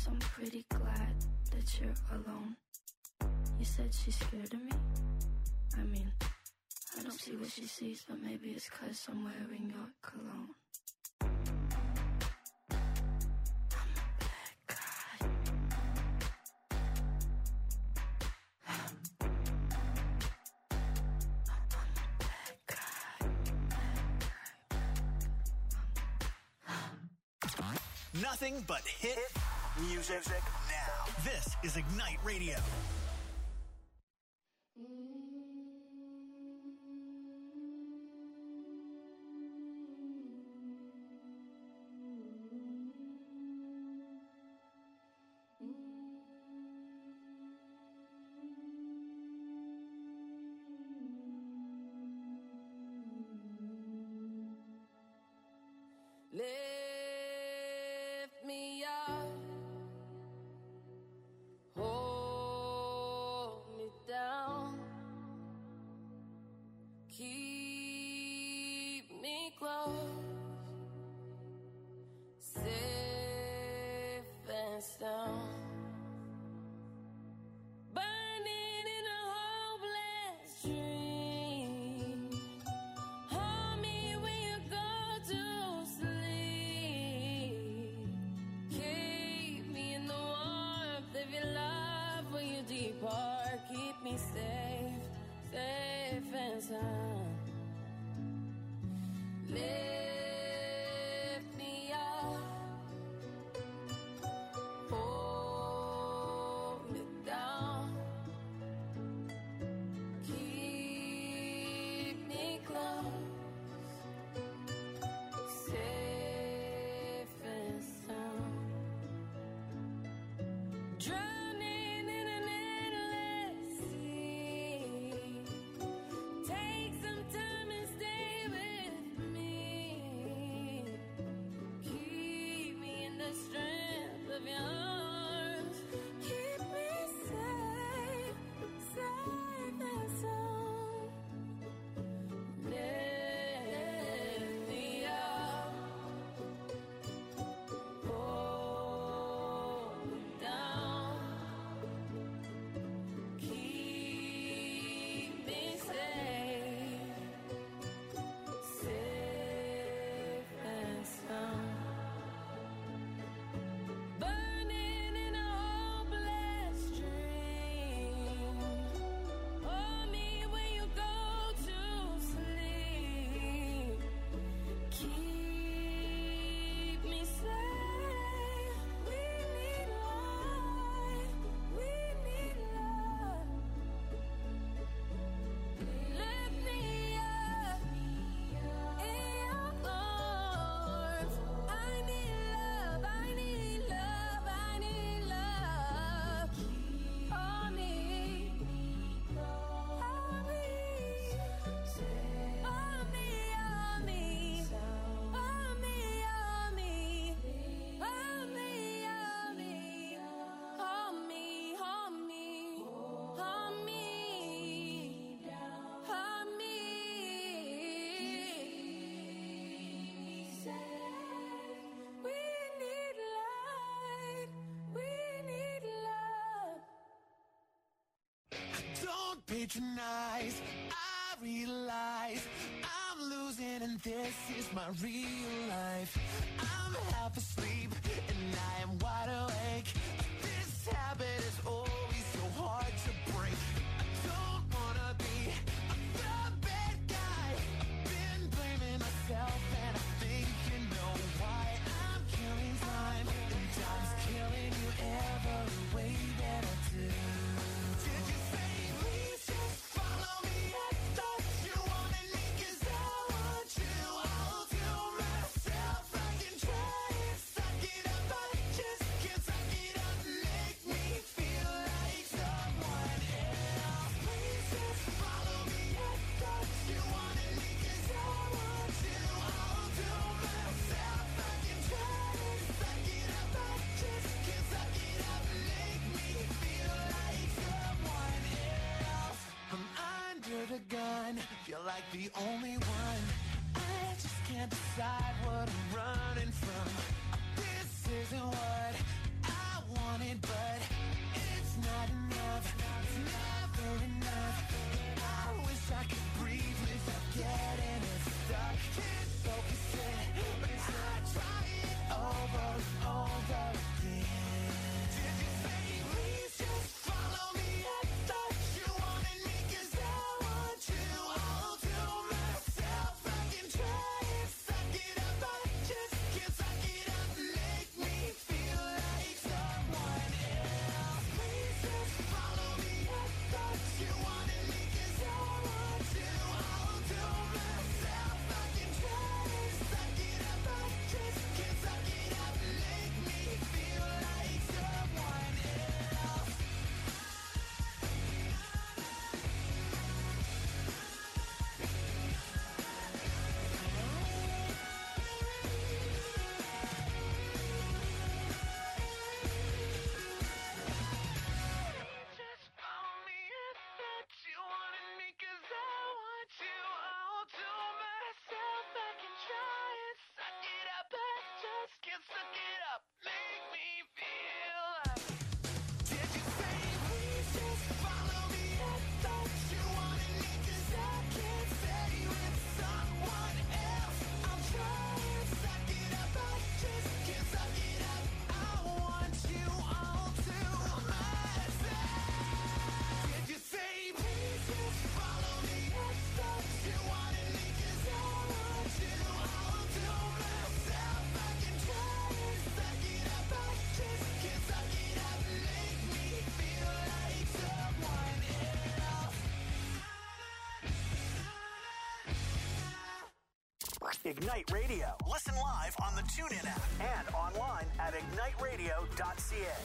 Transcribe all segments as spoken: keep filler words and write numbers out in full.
guess I'm pretty glad that you're alone. You said she's scared of me? I mean, I don't see what she sees, but maybe it's 'cause I'm wearing your cologne. Nothing but hit music now. This is Ignite Radio. Patronize, I realize I'm losing and this is my real life. I'm half asleep and I am wide awake. This habit is always so hard to break. I don't wanna be the bad guy. I've been blaming myself and I think you know why. I'm killing time and time's killing you every way that I do. Did you say feel like the only one. I just can't decide what I'm running from. This isn't what I want. and suck it up, make me feel happy. Did you say please just follow me? I thought you wanted me, 'cause I can't stay with someone else. I'm trying, suck it up, I just can't suck it up. I want you all to myself. Did you say please just follow me? I thought you wanted me, 'cause I want you all to myself. I can try and suck it up, I just can't suck it up. Make me feel like someone else. Ignite Radio. Listen live on the TuneIn app and online at ignite radio dot c a.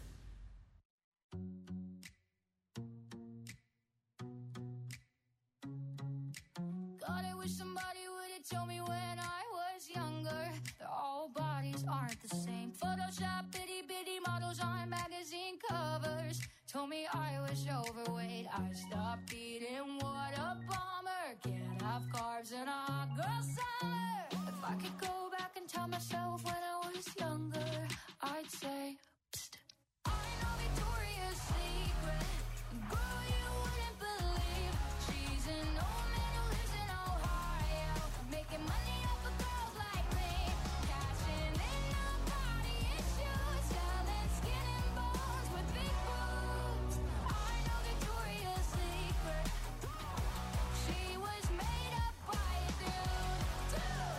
God, I wish somebody would have told me when I was younger that all bodies aren't the same. Photoshop bitty bitty models on magazine covers told me I was overweight. I stopped eating, what a bummer. Can't have carbs in a hot girl summer. If I could go back and tell myself when I was younger, I'd say, psst, I know Victoria's Secret. Girl, you wouldn't believe she's an old man who lives in Ohio, making money off of girls like me, cashing in on body issues, selling skin and bones with big boobs. I know Victoria's Secret. She was made up by a dude. Dude.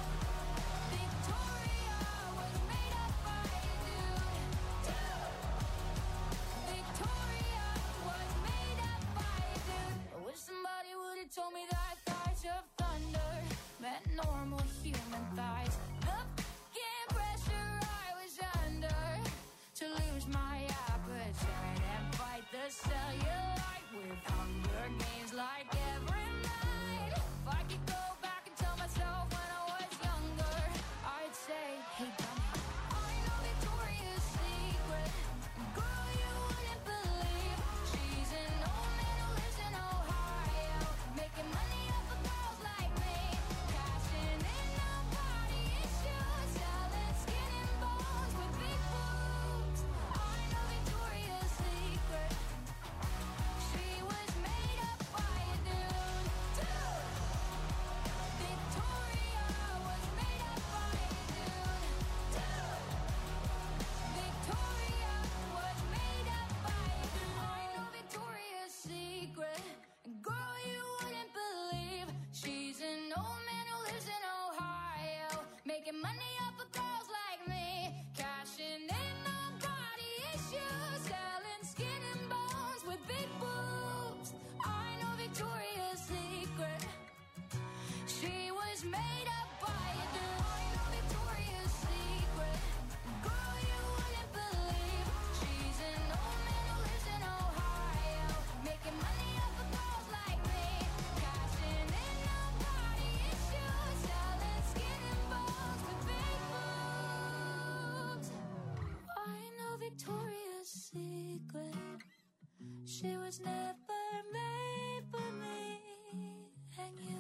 Victoria was made up by a dude. Dude. Victoria was made up by a dude. I wish somebody would have told me that thighs of thunder meant normal human thighs. The f***ing pressure I was under to lose my appetite and fight the cellulite with hunger games like every night. If I could go back and tell myself when I was younger, I'd say, hey dummy, I know Victoria's Secret. Girl, you wouldn't believe she's an old man who lives in Ohio, making money off of girls like me, cashing in on body issues, selling skin and bones with big boobs. I know Victoria's Secret. She was made up by a dude. Dude. Victoria was made up by a dude. Dude. Victoria was made up by a dude. I know Victoria's Secret. Girl, you wouldn't believe she's an old man who lives in Ohio, making money off of girls like me, cashing in on body issues, selling skin and bones with big boobs. I know Victoria's Secret. She was made up by a dude. I know Victoria's Secret. Girl, you wouldn't believe she's an old man who lives in Ohio, making money off of girls like me, cashing in on body issues, selling skin and bones with big boobs. I know Victoria's Secret. She was never made for me and you.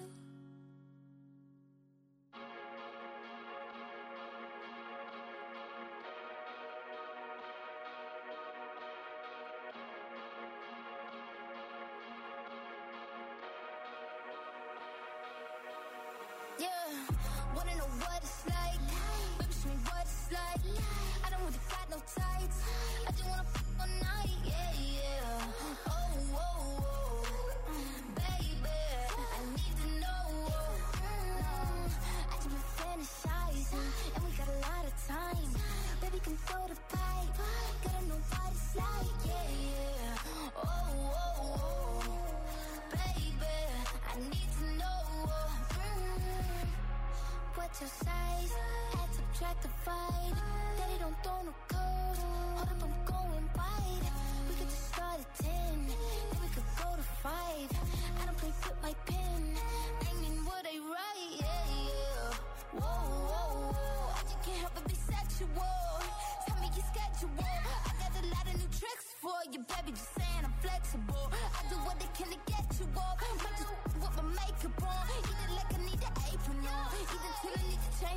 Yeah, wanna know what it's like? Baby, show me what it's like. I don't really got no tights. I just wanna f*** all night. Yeah, yeah. Oh, oh, oh. Baby, I need to know. I just been fantasizing, and we got a lot of time. Baby, come throw the pipe. Gotta know what it's like. Yeah, yeah. Oh, oh, oh. Baby, I need to know. What's your size? Add, subtract, divide. Daddy don't throw no code. Hold up, I'm going wide. We could just start at ten, then we could go to five. I don't play with my pen. I mean what I write, yeah, yeah. Whoa, whoa, whoa. I just can't help but be sexual. Tell me your schedule. I got a lot of new tricks for you, baby. Just saying I'm flexible. I do what I can to get you off. Might just with my makeup on. Either like I need an apron on, either till I need to change my clothes.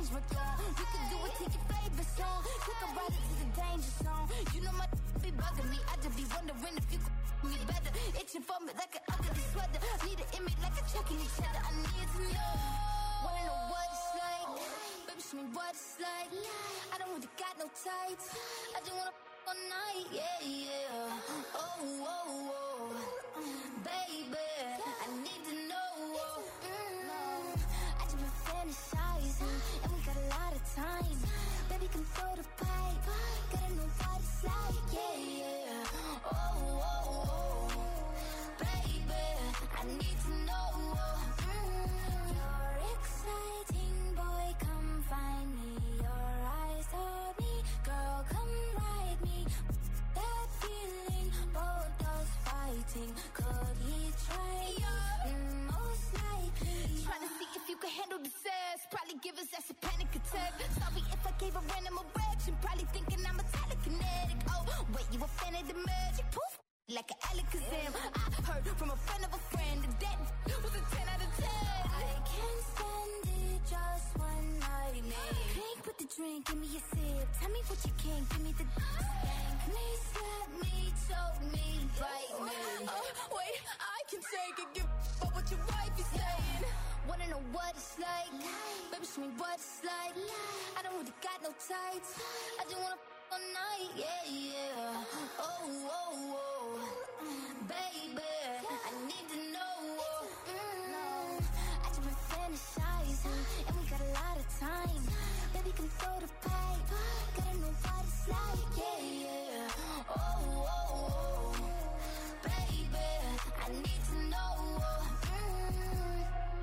on. We can do it to your favorite song. Take a ride into the danger zone. You know my be bugging me. I just be wondering if you could me better. Itching for me like an ugly sweater. Need an image like a choking each other. I need to know. Wanna know what it's like? Baby, show me what it's like. I don't really got no tights. I just wanna f- all night. Yeah, yeah. Oh, oh, oh. Baby, I need to know. Mm, I just been fantasizing, and we got a lot of time. Baby, come throw the pipe. Gotta know what it's like. Yeah, yeah. Oh, oh, oh. Baby, I need to know. Mm, you're exciting, boy. Come find me. Your eyes told me, girl, come ride me. That feeling, both us fighting. Could he try? Mm, most likely. Trying to see if you can handle the sass. Probably give us that's a panic attack. Sorry if I gave a random erection. Probably thinking I'm a telekinetic. Oh, wait, you a fan of the magic? Poof, like an Alakazam. I heard from a friend of a friend that that was a ten out of ten. I can't stand it, just one night, man. Drink with the drink, give me a sip. Tell me what you can, give me the spank me, slap me, choke me, bite me. Oh, wait, I can take it, give up what your wife is saying. Wanna know what it's like? Baby, show me what it's like. I don't really got no tights. I just wanna f- all night, yeah, yeah. Oh, oh, oh. Baby, I need to know. Mm, I just been fantasizing, and we got a lot of time. Baby, come throw the pipe. Gotta know what it's like, yeah, yeah. Oh, oh, oh. Baby, I need to know. Mm.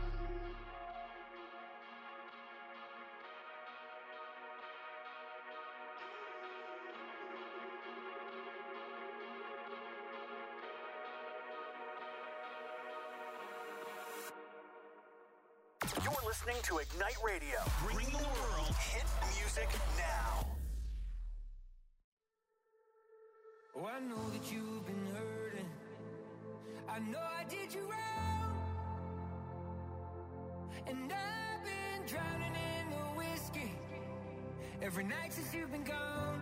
You're listening to Ignite Radio. Bring the world hit music now. Oh, I know that you've been hurting. I know I did you wrong. And I've been drowning in the whiskey every night since you've been gone.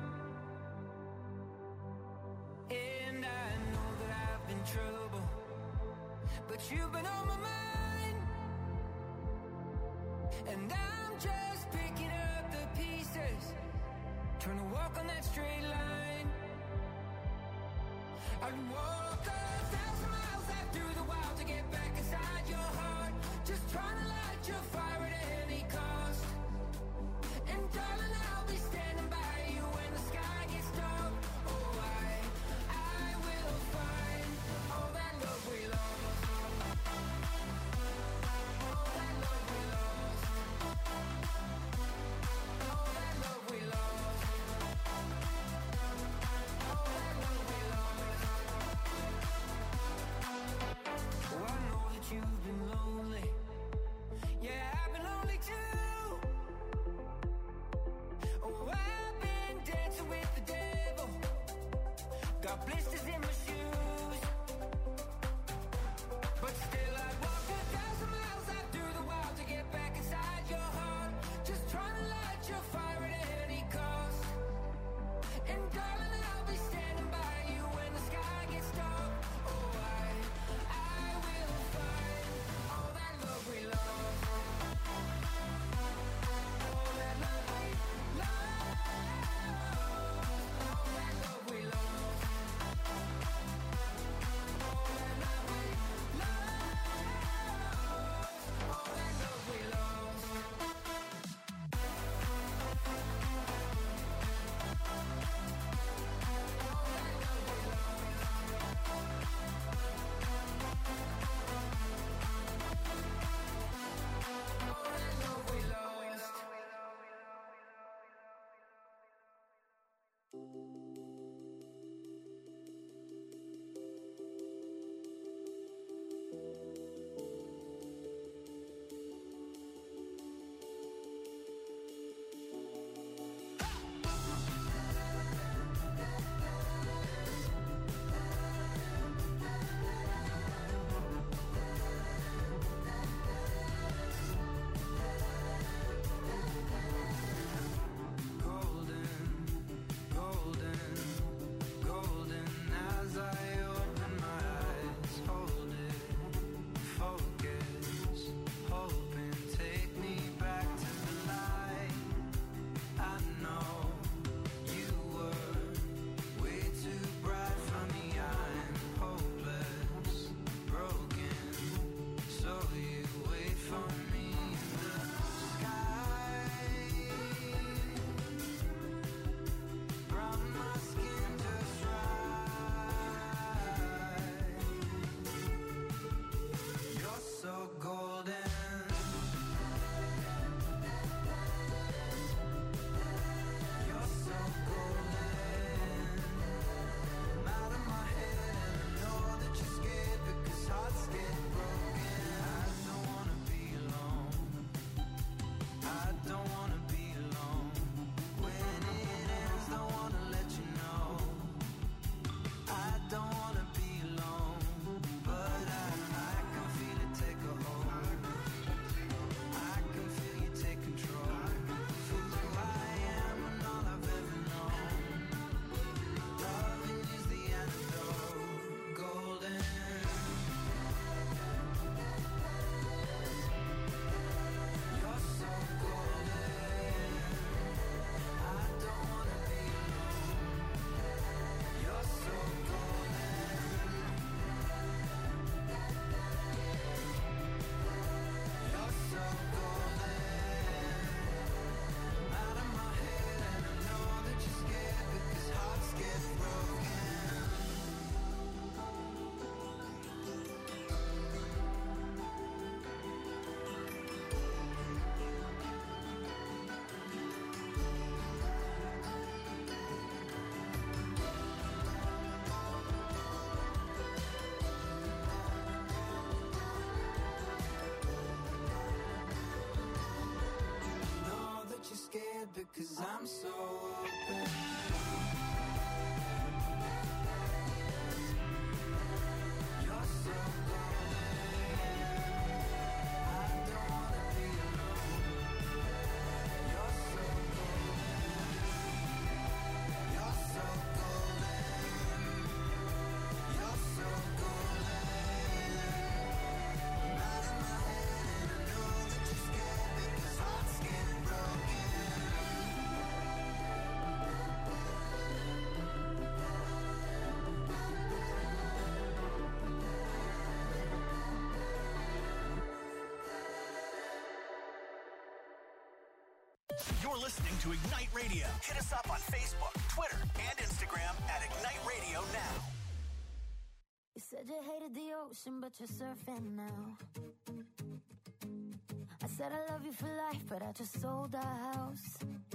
And I know that I've been trouble, but you've been on my mind. And I'm just picking up the pieces, trying to walk on that straight line. I'd walk a thousand miles out through the wild to get back inside your heart, just trying to light your fire at any cost. And darling, I'll be standing by you when the sky gets dark. Oh, I, I will find all that love we lost. All that love we lost. All that love we lost. All that love we lost. Oh, I know that you've been lonely. Yeah, I've been lonely too. Oh, I've been dancing with the devil. Got blisters in my shoes. But still I'd walk a thousand miles out through the wild to get back inside your heart, just trying to light your fire at any cost. And darling, I'll be standing by you when the sky gets dark. Oh, I, I will find all that love we lost. All that love we lost. All that love we lost. 'cause I'm so open. You're so golden. I don't wanna be alone. You're so golden. You're so golden. You're so golden. I'm out of my head and I know that you're scared because hearts get broken. You're listening to Ignite Radio. Hit us up on Facebook, Twitter, and Instagram at Ignite Radio Now. You said you hated the ocean, but you're surfing now. I said I love you for life, but I just sold our house.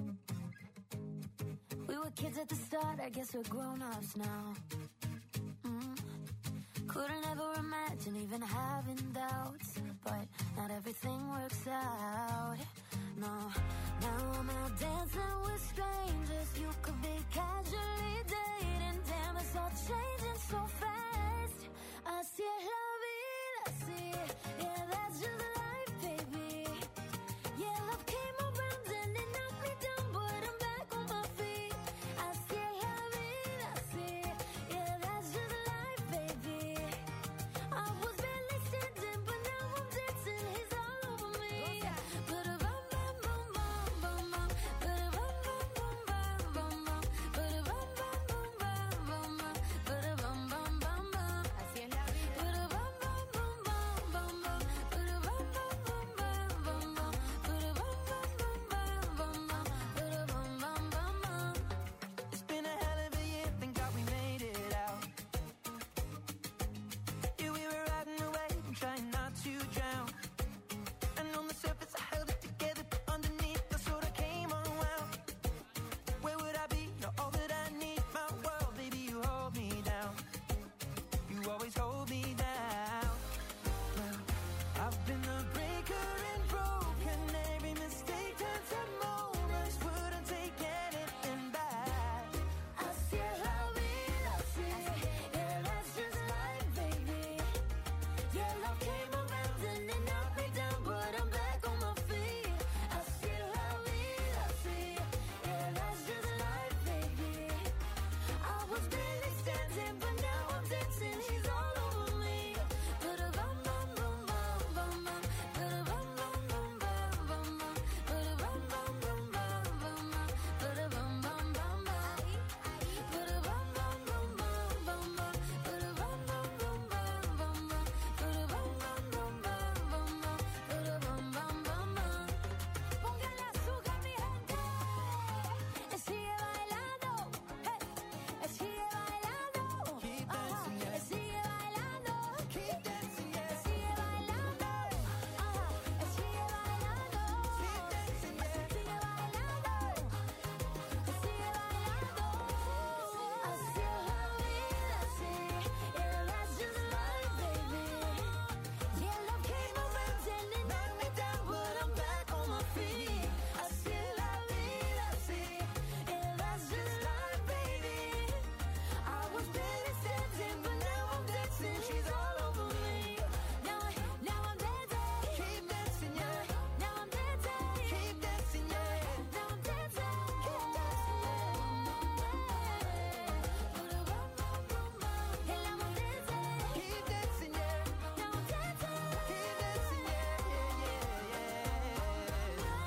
We were kids at the start, I guess we're grown-ups now. Mm. Couldn't ever imagine even having doubts, but not everything works out. No, now I'm out dancing with strangers. You could be casually dating. Damn, it's all changing so fast. Así es la vida, así. Yeah, that's just life, baby. Yeah, love came around and it knocked me down, but I'm back on my feet. Así es la vida, así. Yeah, that's just life, baby. I was barely standing, but now I'm dancing. He's all over me. But a bum bum bum bum bum bum. But a bum bum bum bum bum bum. But a bum bum bum bum bum bum. But a bum bum bum bum. Así es la vida. But a bum bum bum bum bum bum. But a bum bum bum bum bum bum. But a bum bum bum bum bum bum. But a bum bum bum bum. It's been a hell of a year, thank God we made it out. Yeah, we were riding away and trying not to drown. And on the surface I held it together, but underneath I sort of came unwound. Where would I be? You're all that I need, my world, baby, you hold me down. You always hold me down. Well, I've been the breaker and broken. Every mistake turns to moments. Wouldn't take anything back. Así es la vida, así. Yeah, that's just life, baby. Yeah, love came around and it knocked me down, but I'm back on my feet. Así es la vida, así. Yeah, that's just life, baby. I was barely standing, but now I'm dancing. He's all over me. But a bum bum bum bum bum bum. But a bum bum bum bum bum bum. But a bum bum bum bum bum bum. But a bum bum bum bum. But a bum bum bum bum bum bum. But a bum bum bum bum bum bum. But a bum bum bum bum bum bum. But a bum bum bum bum. Póngale azúcar, mi gente. Y sigue bailando. Hey. Y sigue bailando. Keep dancing, yeah. Y sigue bailando. Keep dancing, yeah. Y sigue bailando. Ajá. Y sigue bailando. Keep dancing, yeah. Sigue bailando. Y sigue bailando. Así es la vida, así. Yeah, that's just life, baby. Yeah, love came around and it knocked me down, but I'm back on my feet. Así es la vida, así. Yeah, that's just life, baby. I was barely standing, but now I'm dancing. She's all over me. Now, I- now I'm dancing. Keep dancing, yeah. Now I'm dancing. Keep dancing, yeah. Now I'm dancing. Keep dancing. Put a bum bum bum bum. And now I'm dancing. Keep dancing, yeah. Now I'm dancing. Keep dancing, yeah, yeah, yeah, yeah.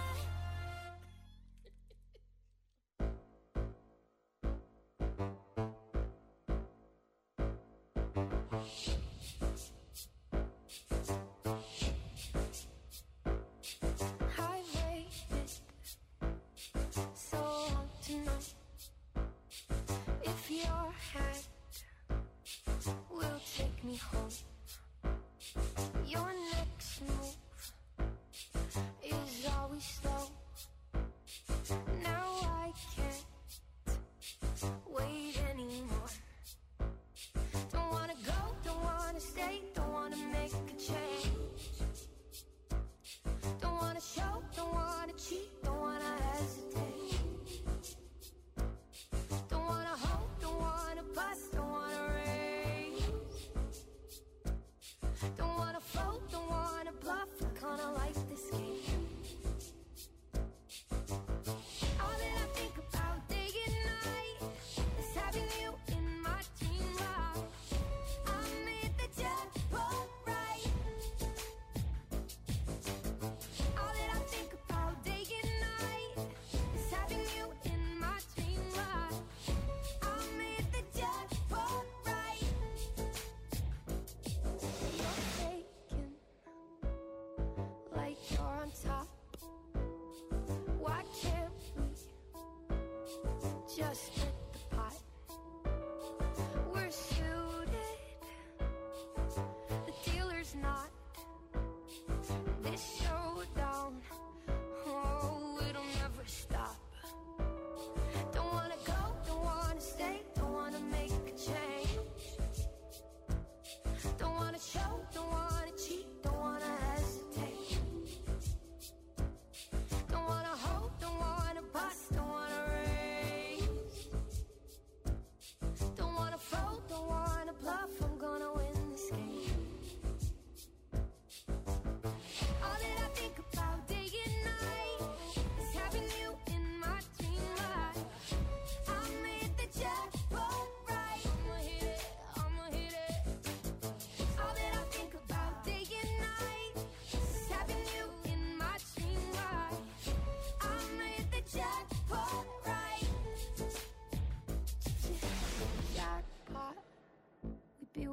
I made it so hard to know if your hand will take me home. Your next move is always slow. Now I can't wait anymore. Don't wanna go, don't wanna stay,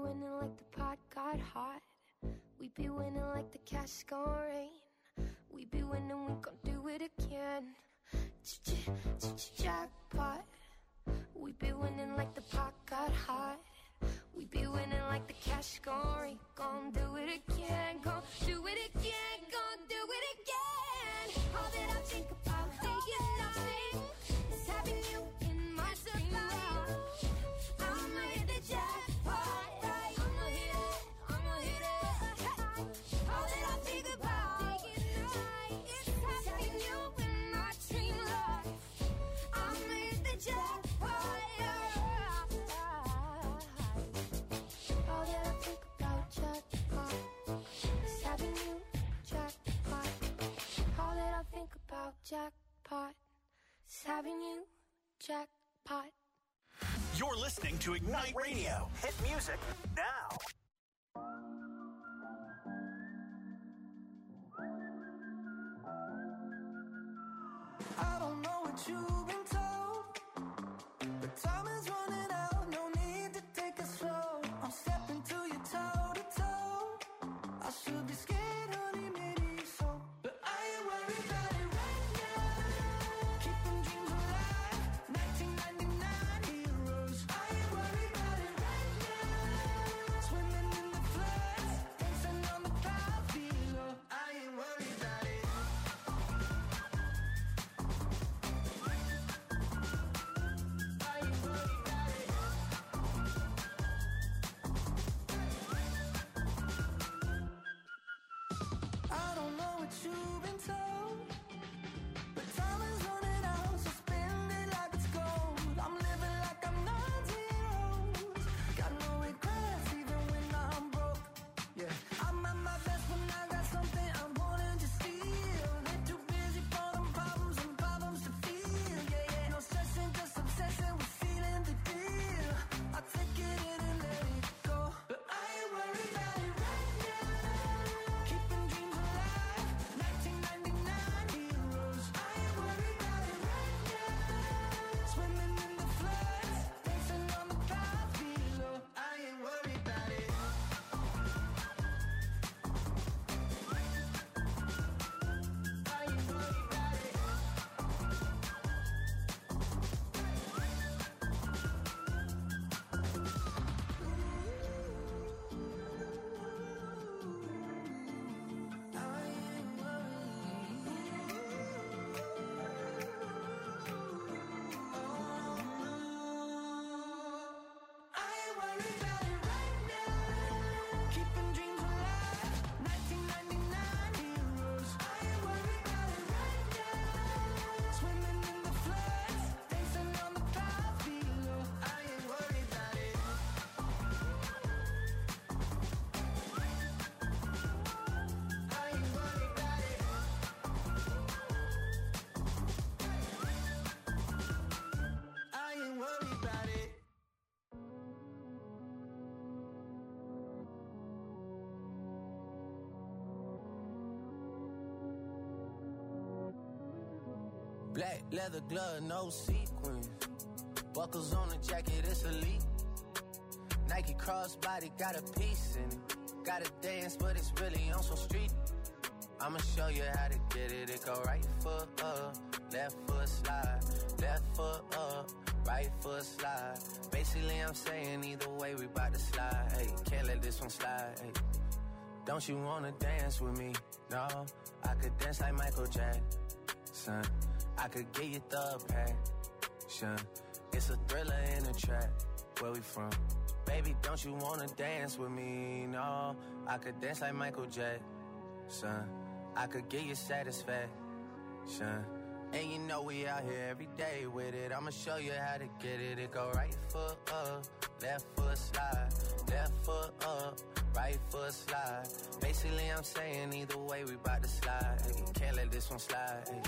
winning like the pot got hot. We be winning like the cash gon' rain. We be winning, we gon' do it again. Jackpot. We be winning like the pot got hot. We be winning like the cash gon' rain. Gon' do it again, gon' do it again, gon' do it again. All that I think about day and night is having you in my supply. I'ma hit the jackpot, right? I'ma hit it, I'ma hit it. All that I think about day and night is having you in my dream life. I'ma hit the jackpot, all that I think about jackpot is having you jackpot. All that I think about jackpot is having you jackpot. You're listening to Ignite Radio. Hit music now. I don't know what you've been told, but time is running out. No need to take it slow. I'm stepping to you toe to toe. I should be scared, honey, maybe so, but I ain't worried about it right now. Keeping dreams alive, nineteen ninety-nine heroes. I ain't worried about it right now. Swimming in the floods, dancing on the clouds below. I ain't worried about it. I don't know what you've been told, but time is running out, so spend it like it's gold. I'm living like I'm nine zeros. Got no regrets even when I'm broke. Yeah, I'm at my best when I got something I wanted to steal. Ain't too busy for them problems and problems to feel. Yeah, yeah, no stressing, just obsessing with feeling the deal. I take it in and let it go, but I ain't worried about it right now. Keeping dreams alive, nineteen ninety-nine heroes. I ain't worried about it right now. Swimming in the floods, dancing on the clouds below. I ain't worried about it. I ain't worried about it. I ain't worried about it right now. Keeping dreams alive, nineteen ninety-nine heroes. I ain't worried about it right now. Swimming in the floods, dancing on the clouds below. I ain't worried about it. I ain't worried about it. I ain't worried about it. Black leather glove, no sequins. Buckles on the jacket, it's elite. Nike crossbody got a piece in it. Gotta dance, but it's really on some street. I'ma show you how to get it. It go right foot up, left foot slide, left foot up, right foot slide. Basically, I'm saying either way, we bout to slide. Hey, can't let this one slide. Hey, don't you wanna dance with me? No, I could dance like Michael Jackson. I could get you the passion. It's a thriller in a trap. Where we from? Baby, don't you wanna dance with me? No, I could dance like Michael Jackson. I could get you satisfaction. And you know we out here every day with it. I'ma show you how to get it. It go right foot up, left foot slide, left foot up, right foot slide. Basically, I'm saying either way, we bout to slide. Hey, can't let this one slide. Hey.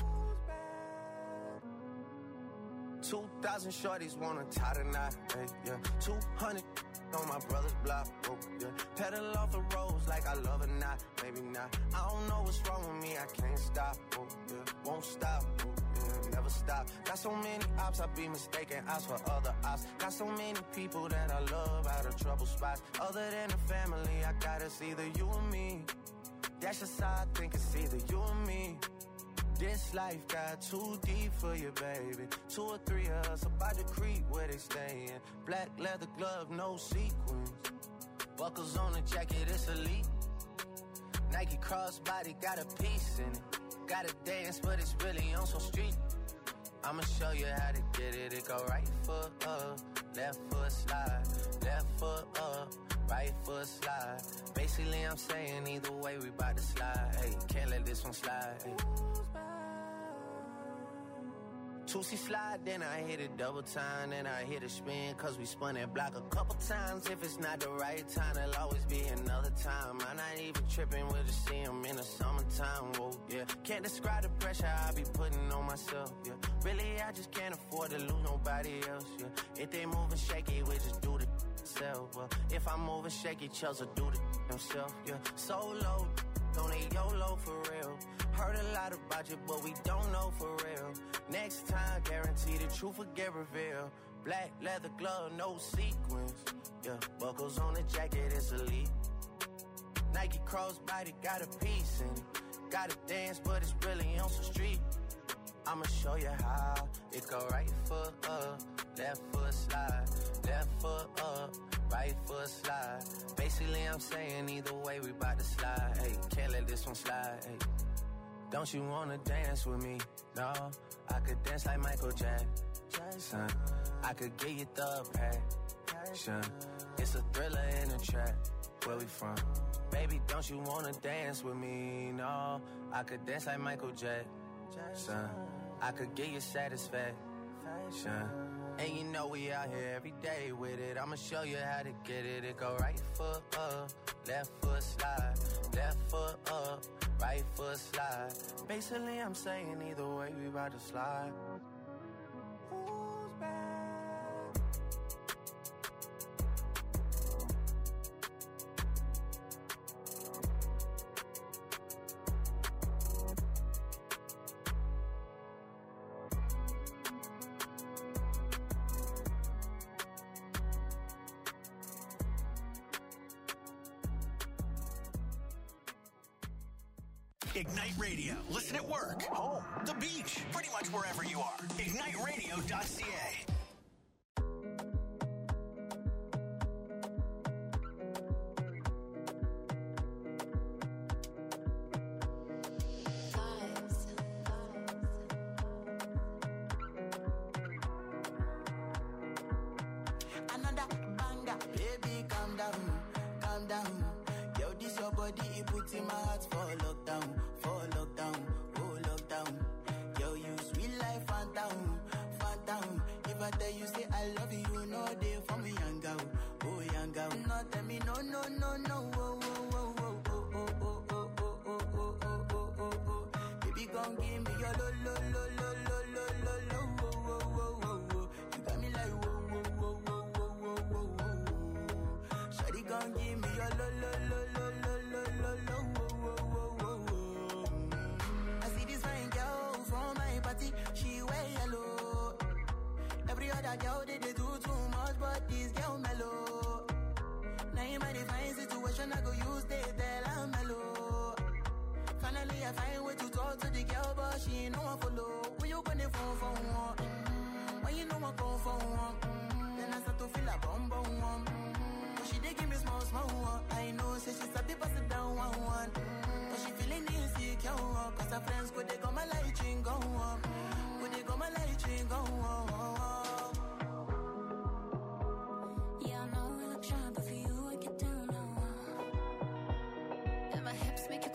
Two thousand shorties wanna tie the knot, hey, yeah. Two hundred on my brother's block, oh, yeah. Pedal off the roads like I love it, not, maybe not. I don't know what's wrong with me, I can't stop, oh, yeah. Won't stop, oh, yeah. never stop. Got so many ops, I be mistaken ops for other ops. Got so many people that I love out of trouble spots. Other than the family, I got it's either you or me. That's just how I think it's either you or me. This life got too deep for you, baby. Two or three of us about to creep where they stayin'. Black leather glove, no sequins. Buckles on the jacket, it's elite. Nike crossbody got a piece in it. Gotta dance, but it's really on some street. I'ma show you how to get it. It go right foot up, left foot slide. Left foot up, right foot slide. Basically, I'm saying either way, we bout to slide. Hey, can't let this one slide. Hey. two C slide, then I hit it double time, then I hit a spin, cause we spun that block a couple times. If it's not the right time, there'll always be another time. I'm not even tripping, we'll just see him in the summertime, whoa, yeah. Can't describe the pressure I be putting on myself, yeah. Really, I just can't afford to lose nobody else, yeah. If they moving shaky, we just do the self, well. If I'm moving shaky, Chelsea do the himself, yeah. Solo, don't need YOLO for real. Heard a lot about you, but we don't know for real. Next time, guarantee the truth will get revealed. Black leather glove, no sequins. Yeah, buckles on the jacket, it's elite. Nike crossbody got a piece in it. Gotta dance, but it's really on some street. I'ma show you how. It go right foot up, left foot slide. Left foot up, right foot slide. Basically, I'm saying either way, we bout to slide. Hey, can't let this one slide. Hey. Don't you wanna dance with me? No, I could dance like Michael Jackson. I could get you the passion. It's a thriller in a track. Where we from? Baby, don't you wanna dance with me? No, I could dance like Michael Jackson. I could get you satisfaction. And you know we out here every day with it. I'ma show you how to get it. It go right foot up, left foot slide. Left foot up, right foot slide. Basically, I'm saying either way, we about to slide. Who's back? Ignite Radio. Listen at work, home, the beach, pretty much wherever you are. ignite radio dot c a.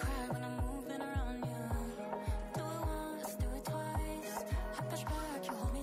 Push back, you hold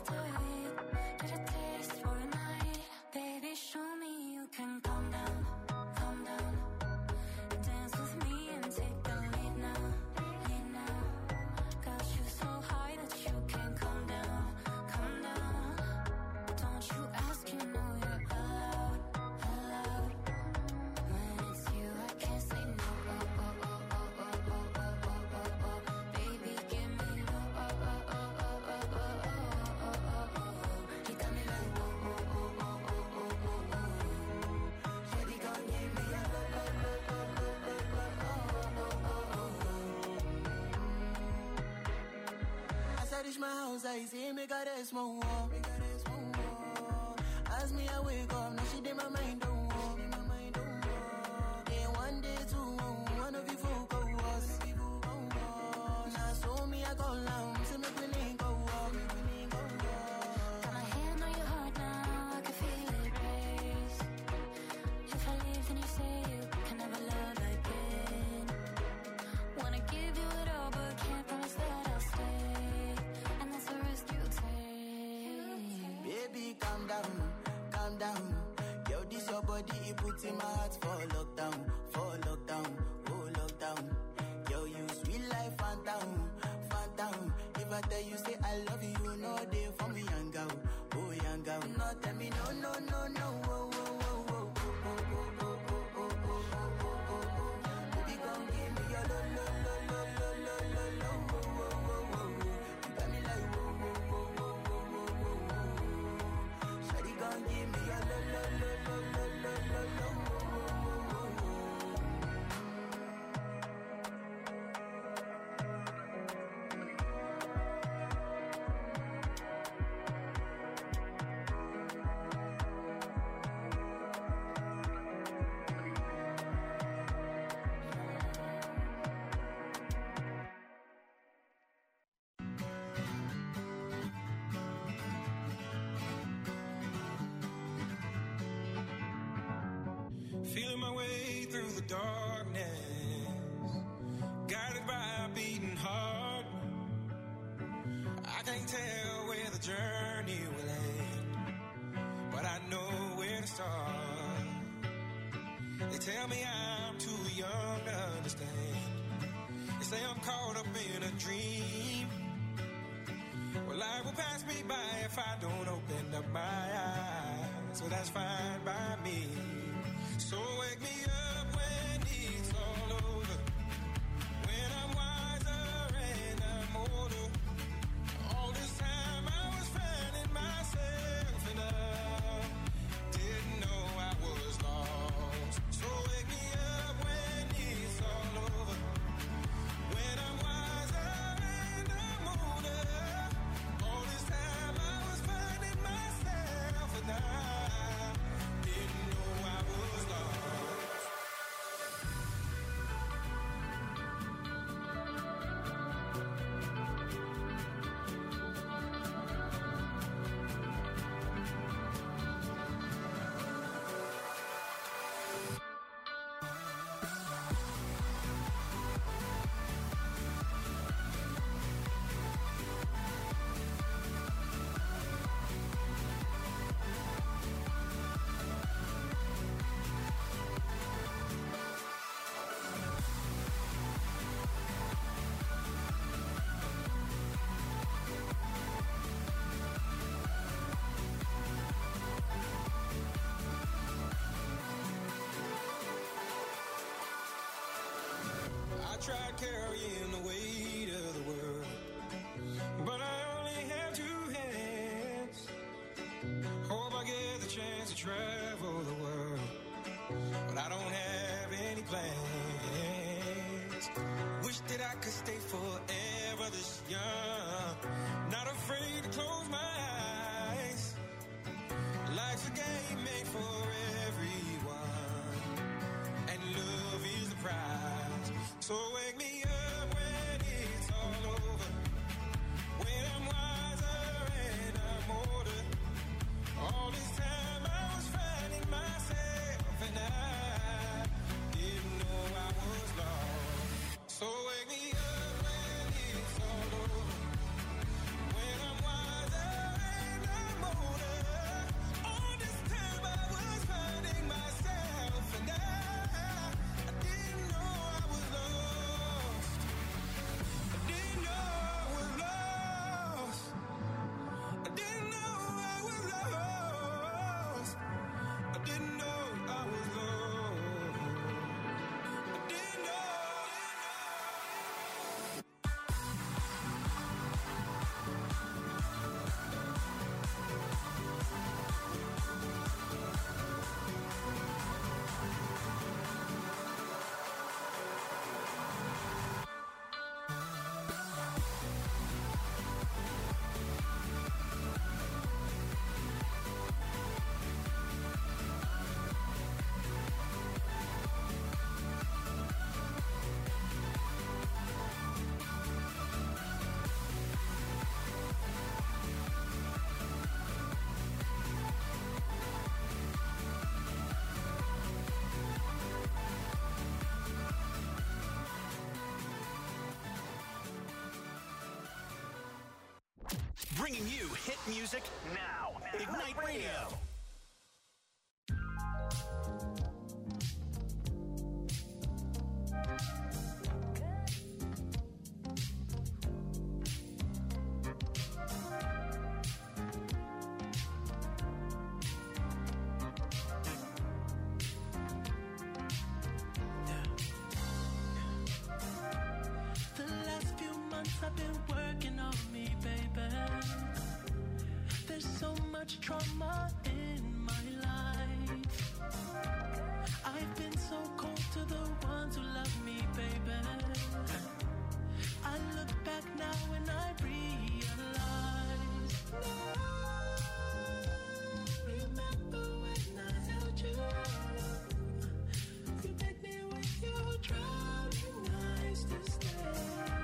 like say make her rest more, make her rest more. As me I wake up, now she did my mind don't walk, my mind don't walk. Day one, day two, one of you folk go us. Now so me I call now, say make we link go walk, make we link go walk. Got my hand on your heart now, I can feel it race. If I leave, then you say you can never love again. Wanna give you it all, but can't promise that I'll stay. And that's a risk you take. Baby, calm down, calm down. Yo, this your body, it puts in my heart for lockdown, for lockdown, oh lockdown. Yo, you sweet life, phantom, phantom. If I tell you say I love you, you know they for me, young girl, oh young girl. No, tell me no, no, no, no, oh, oh, oh, oh, oh, oh, oh, oh, oh, oh, oh, oh. Baby, come give me your lo, lo, lo, lo, lo, lo, lo, lo, oh, oh, oh, oh. You got me like whoa, whoa, whoa, whoa, whoa, whoa, whoa. Shawty, come give me your lo, lo, lo, lo, lo, lo, lo, lo, oh, oh, oh, oh, oh. Feeling my way through the darkness, guided by a beating heart. I can't tell where the journey will end, but I know where to start. They tell me I'm too young to understand. They say I'm caught up in a dream. Well, life will pass me by if I don't open up my eyes. So that's fine by me. So wake me up when it's all over, when I'm wiser and I'm older. All this time I was finding myself and I didn't know I was lost. So wake me up when it's all over, when I'm wiser and I'm older. All this time I was finding myself and I didn't know I was lost. I tried carrying the weight of the world, but I only have two hands. Hope I get the chance to travel the world, but I don't have any plans. Wish that I could stay forever this young, not afraid to close my eyes. Life's a game made for everyone, and love is the prize. So wake me up when it's all over, when I'm wiser and I'm older. All this time I was fine. Bringing you hit music now. Ignite Radio. I've been working on me, baby. There's so much trauma in my life. I've been so cold to the ones who love me, baby. I look back now and I realize. Remember when I held you? You begged me with your drowning eyes to stay.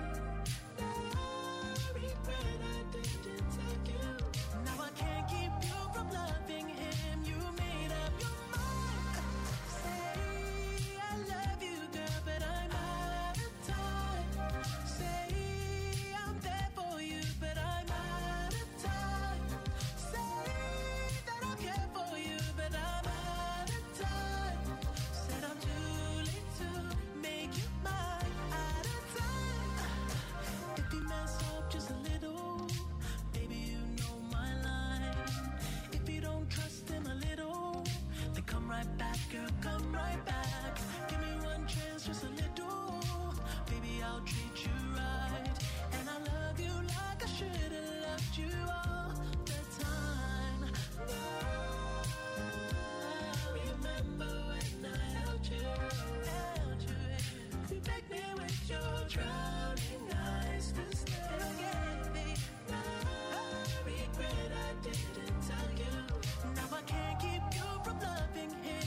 Girl, come right back. Give me one chance, just a little. Baby, I'll treat you right. And I love you like I should have loved you all the time. Now, remember when I held you, held you. You begged me with your drowning eyes to stay. Now I regret I didn't tell you. Now I can't keep you from loving him.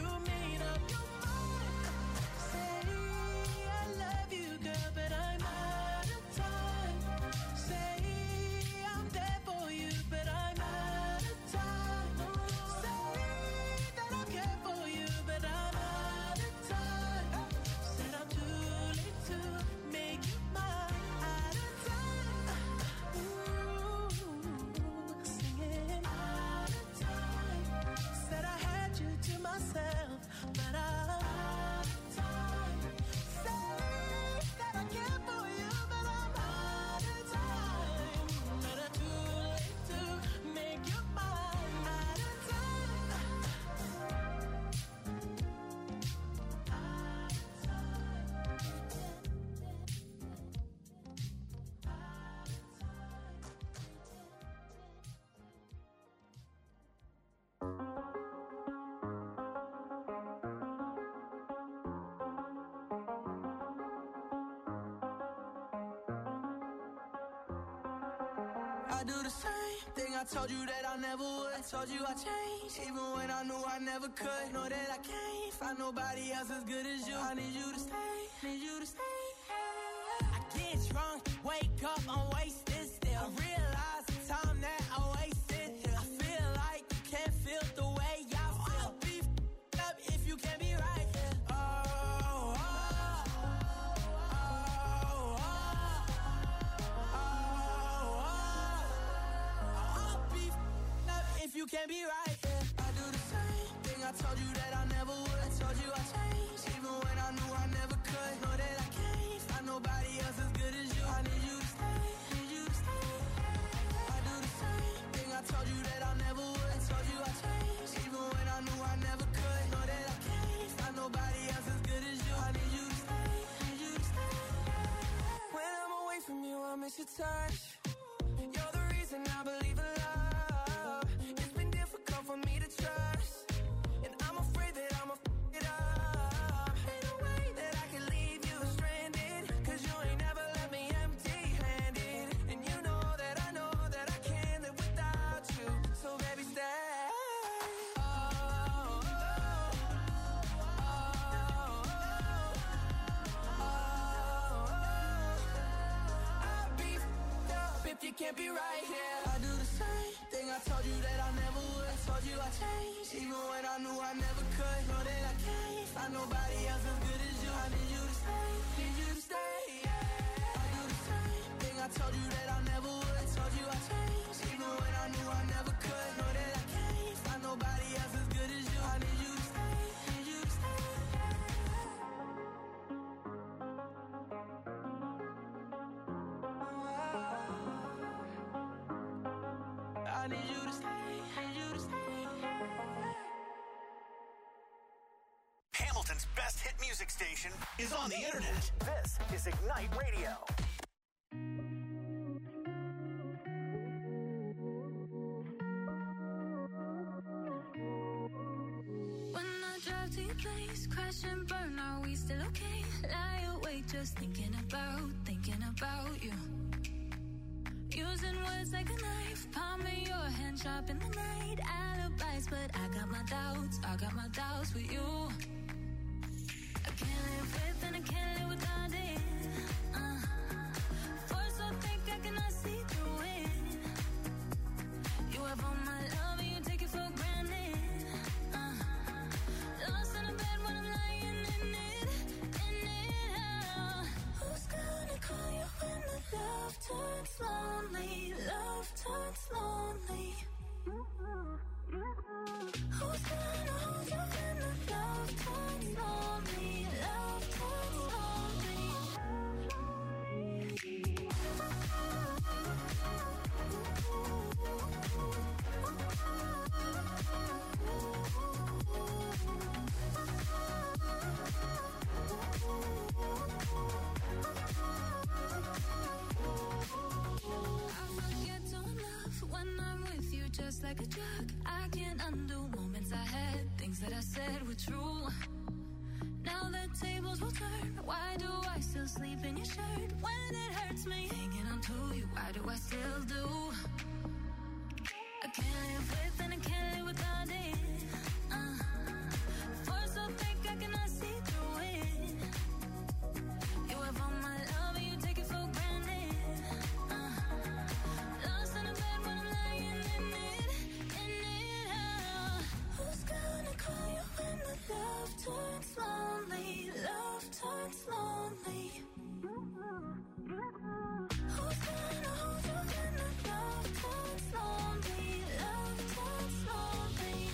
I do the same thing I told you that I never would. I told you I changed, even when I knew I never could. Know that I can't find nobody else as good as you. I need you to stay, need you to stay. I get drunk, wake up, I'm wasted still. I realize the time that I wasted here. I feel like you can't feel the way I feel. I'll be f***ed up if you can't be right here. Oh, oh, oh, oh, oh, oh. I'll be f***ed up if you can't be right here. I do the same thing I told you that I never would. I told you I changed, even when I knew I never could. Know that I can't find nobody else as good as you. I need you to stay, need you to stay. I do the same thing I told you that I never would. I told you I changed, even when I knew I never could. Know that I can't find nobody else as good as you. I need you to stay, need you to stay. When I'm away from you, I miss your touch. You're the reason I believe in love. It's been difficult for me to trust, and I'm afraid that I'ma f*** it up. Ain't no way that I can leave you stranded, cause you ain't never left me empty-handed. And you know that I know that I can't live without you. So baby, stay. Oh, oh, oh, oh, oh, oh. I'll be f***ed up if you can't be right here. I do the same thing I told you that I never would. I told you I changed, even when I knew I never could. Know that I can't find nobody else as good as you. I need you to stay, need you to stay. I do the same thing I told you that I never would. I told you I changed, I knew I never could. Know that I can't find nobody else as good as you. I need you to stay, need you to stay. I need you to stay, need you to stay. Hamilton's best hit music station is on the internet. This is Ignite Radio. When I drive to your place, crash and burn, are we still okay? Lie awake just thinking about, thinking about you. Using words like a knife, palming your hand sharp in the night. Alibis, but I got my doubts, I got my doubts with you. I can't live with and I can't live without it. Uh, force so thick I cannot see through it. You have all my love and you take it for granted. Uh, lost in a bed when I'm lying in it, in it. Uh, who's gonna call you when the love turns lonely? Love turns lonely. Who's gonna hold you when the love turns lonely? Love turns lonely. I forget to love when I'm with you, just like a drug. I can't undo moments I had, things that I said were true. Now the tables will turn. Why do I still sleep in your shirt when it hurts me? Hanging on to you, why do I still do? I can't live with and I can't live without it. Uh, force so thick I cannot see through it. You have all my love and you take it for granted. Uh, lost in a bed when I'm lying in it, in it. Uh, who's gonna call you when the love turns lonely? Love turns lonely. Who's gonna hold you when the love turns lonely? Love turns lonely.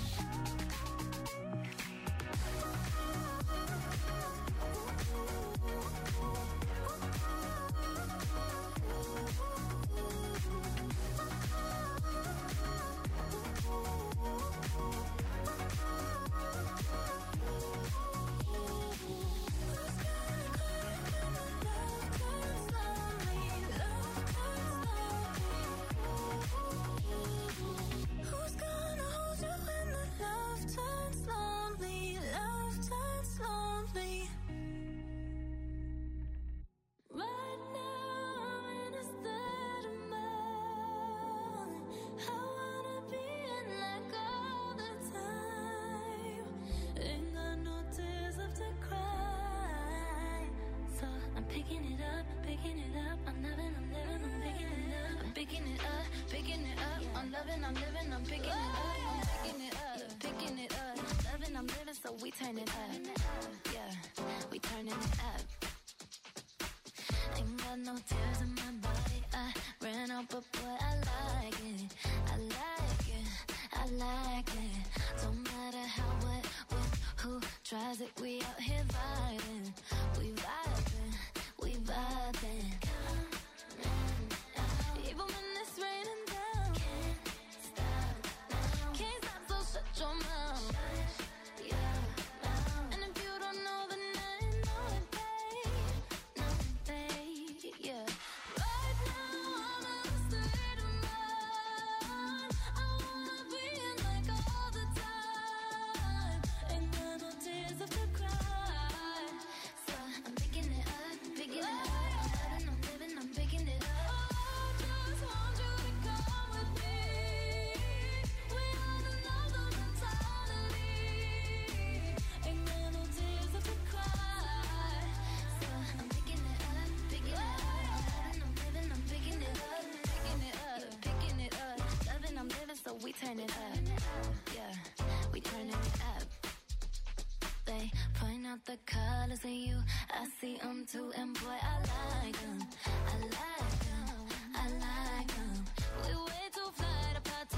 Who's gonna hold you when the love turns lonely? Love turns lonely. Right now I'm in a state of mind. I wanna be in like all the time. Ain't got no tears left to cry. So I'm picking it up, picking it up. I'm loving, I'm living, I'm picking it up. I'm picking it up, picking it up. I'm loving, I'm living, I'm picking it up. I'm picking it up, picking it up. Loving, I'm living, so we turn it up. Yeah, we turning it up. Ain't got no tears in my body. I ran out, but boy, I like it. I like it, I like it. Don't matter how, what, when, who tries it. We out here vibing, we vibing, we vibing. Even when it's raining down, can't stop now. Can't stop, so shut your mouth. Shut your mouth. And if you don't know, then I know it, babe. Know it, babe. Yeah. Right now I'm in a state of mind. I wanna be in like all the time. Ain't got no tears left to cry. So I'm picking it up, picking it up. I'm loving, I'm living, I'm picking it up. I just want you to come with me. We are another mentality. Ain't got no tears left to cry. So I'm picking it up, picking it up. I'm loving, I'm living, I'm picking it up, picking it up, picking it up. Loving, I'm living, so we turn it up. Yeah, we turning it up. They point out the colors in you. I see them too, and boy, I like them. I like them. I like them. We way too fly to part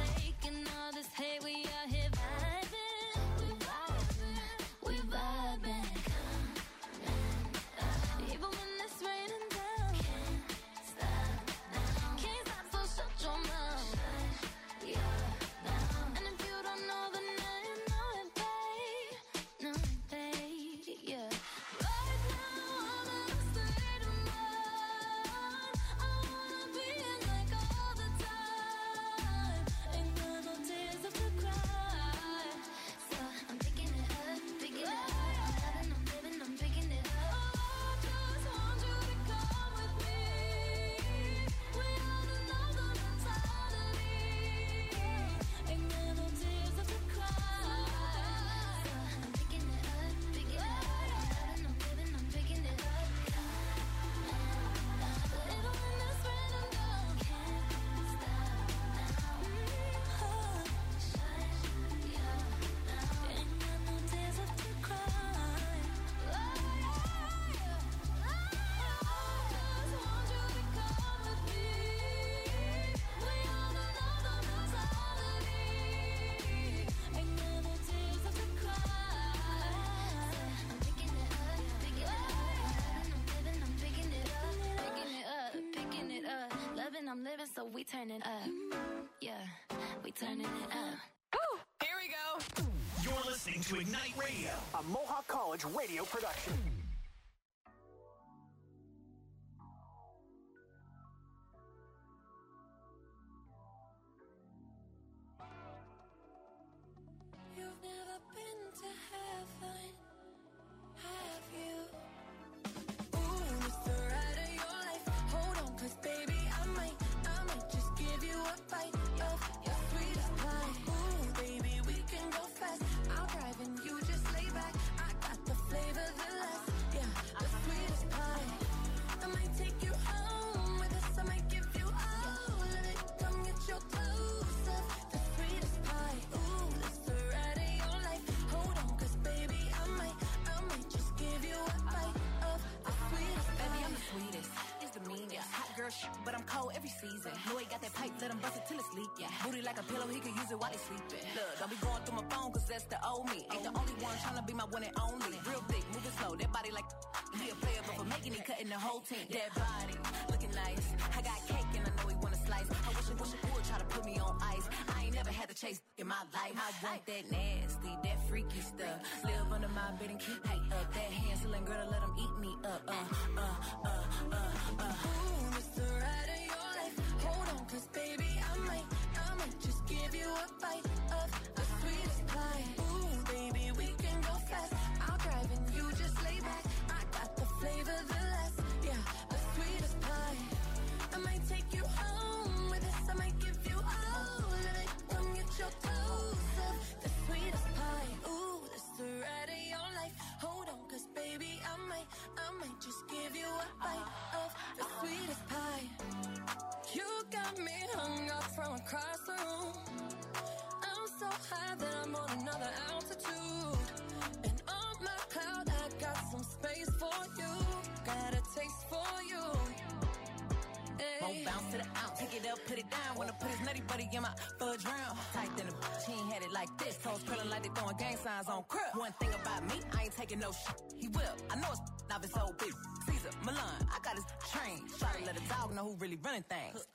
living, so we turning up. Yeah, we turning it up. Woo! Here we go. You're listening to Ignite Radio, a Mohawk College radio production. You've never been to heaven, have you? Ooh, it's the ride of your life. Hold on, cause baby, I might, I might just give you a bite of your sweetest pie. Ooh, baby, we can go fast. I'll drive and you just lay back. I got the flavor, the last, yeah, the sweetest pie. I might take you home with us. I might give you all of it. Come get your toast of the sweetest pie. Ooh, it's the ride of your life. Hold on, cause baby, I might, I might just give you a bite of the sweetest pie. Baby, I'm the sweetest. It's the meanest. Hot girl shit, but I'm cold every season. Know he got that pipe, let him bust it till it's leak. Yeah. Booty like a pillow, he could use it while he's sleeping. Look, don't be going through my phone, cause that's the old me. Ain't the only one trying to be my one and only. Real thick, moving slow, that body like he a player, but for making it, cutting the whole team. That body, looking nice. I got cake and I know he wanna slice. I wish I wish I would try to put me on ice. I ain't never had to chase in my life. I want that nasty, that freaky stuff. Live under my bed and keep me up. That Hansel girl to let him eat me up. Uh, uh, uh, uh, uh. Ooh, it's the ride of your life. Hold on, cause baby, I might, I might just give you a bite of the sweetest pie. Ooh, baby, we can go fast. I'll drive and you just lay back. I got the flavor, the last, yeah, the sweetest pie. I might take you home with us. I might give you all of it. Come get your toast of the sweetest pie. Ooh, it's the ride of your life. Hold on, cause baby, I might, I might just give you a bite of the sweetest pie. You got me hung up from across the room. I'm so high that I'm on another altitude. And on my cloud, I got some space for you. Got a taste for you. Won't bounce to the ounce. Take it up, put it down. Wanna put his nutty buddy in my fudge round. Tight than a bitch, he ain't had it like this. Toes curling like they throwing gang signs on crib. One thing about me, I ain't taking no shit. He will. I know it's now it's so big. Caesar, Milan, I got his train. Try to let a dog know who really running things.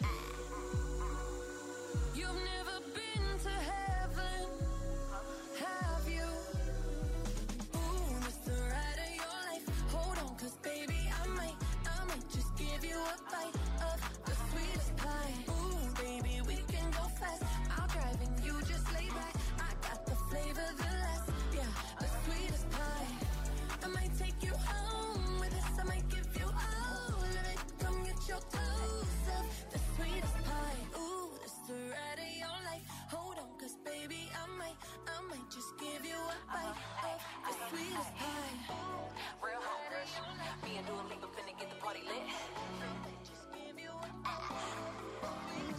You've never been to heaven, have you? Ooh, it's the ride of your life. Hold on, cause baby, I might, I might just give you a bite of the sweetest pie. Ooh, baby, we can go fast. I'll drive and you just lay back. I got the flavor, the last, yeah, the sweetest pie. I might take you home with us. I might give you all of it. Come get your toast of the sweetest pie. Ooh, it's the ride of your life. Hold on, cause baby, I might, I might just give you a bite of the sweetest pie. Real hungers. Me and Dua Lipa finna get the party lit. Just give you a bite.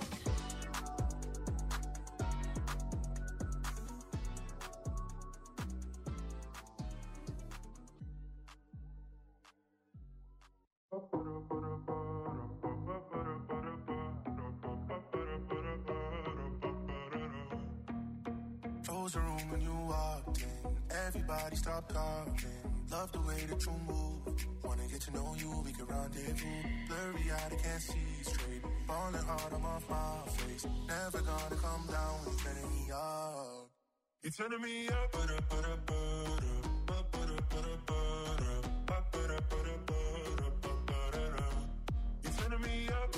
Close the room when you walked in. Everybody stop talking. Love the way that you move. Wanna get to know you, we can rendezvous. Blurry eyed, I can't see straight. Falling hard, I'm off my face. Never gonna come down, you're turning me up. You're turning me up. You're turning me up.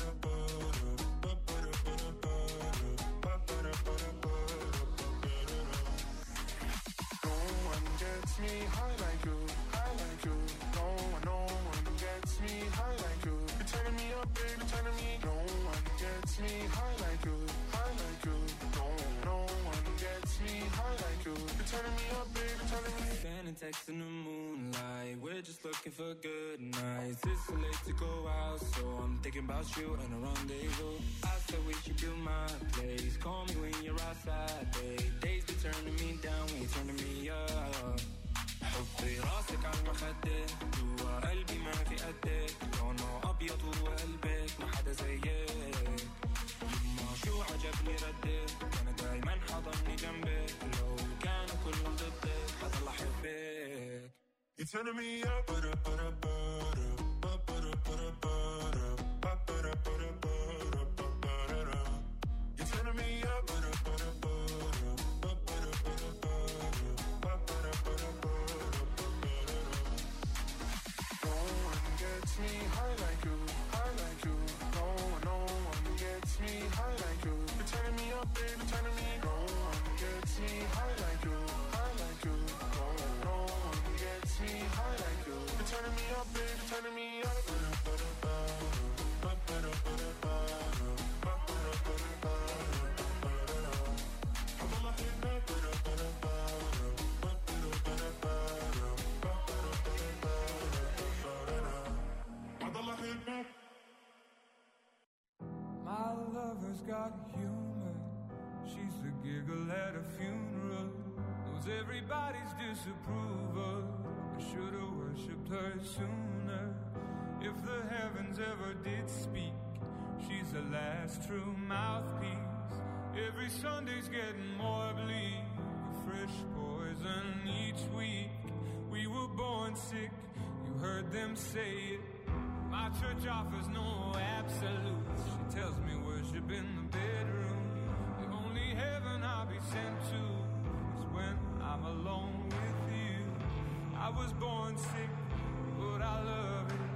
Me high like you, high like you. No one, no one gets me high like you. You're turning me up, baby, turning me. No one gets me high like you, high like you. No, no one gets me high like you. You're turning me up, baby, turning me. Sending texts in the moonlight. We're just looking for good nights. It's too late to go out, so I'm thinking about you and a rendezvous. I said we should build my place. Call me when you're outside, babe. Days be turning me down when you're turning me up. حطي راسك على المخدة جوا قلبي ما في قدك لونه أبيض وقلبك ما حدا زيك ما شو عجبني ردك كان دايما حضني جنبك لو كانوا كلهم ضدك حضل أحبك. You're turning me up. lover's got humor. She's the giggle at a funeral. Knows everybody's disapproval. I should've worshipped her sooner. If the heavens ever did speak, she's the last true mouthpiece. Every Sunday's getting more bleak. A fresh poison each week. We were born sick, you heard them say it. My church offers no absolutes. She tells me worship in the bedroom. The only heaven I'll be sent to is when I'm alone with you. I was born sick, but I love it